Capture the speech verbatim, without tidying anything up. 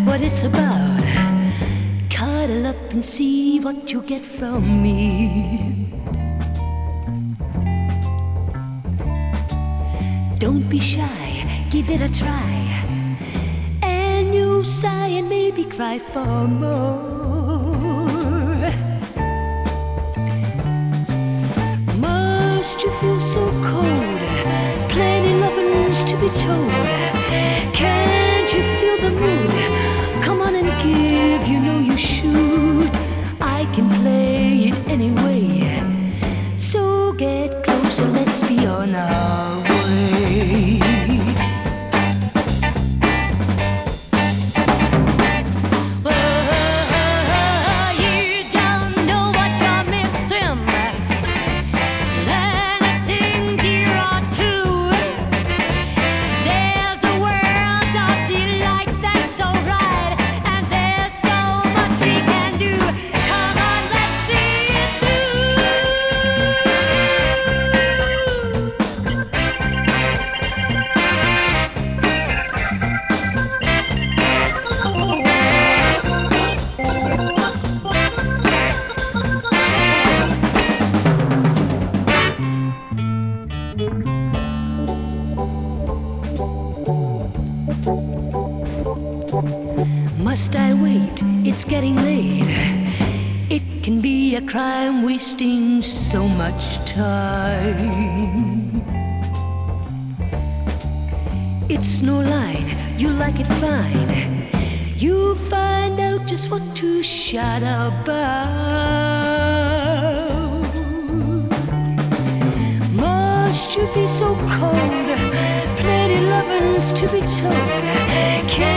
what it's about. Cuddle up and see what you get from me. Don't be shy, give it a try, and you'll sigh and maybe cry for more. Must you feel so cold? Plenty lovins to be told. Can't you feel the mood? Come on and give, you know you should. I can play it anyway. So get closer, let's be on our way. Must I wait? It's getting late. It can be a crime wasting so much time. It's no line, you like it fine. You find out just what to shout about. Must you be so cold? Plenty lovins to be told. Can't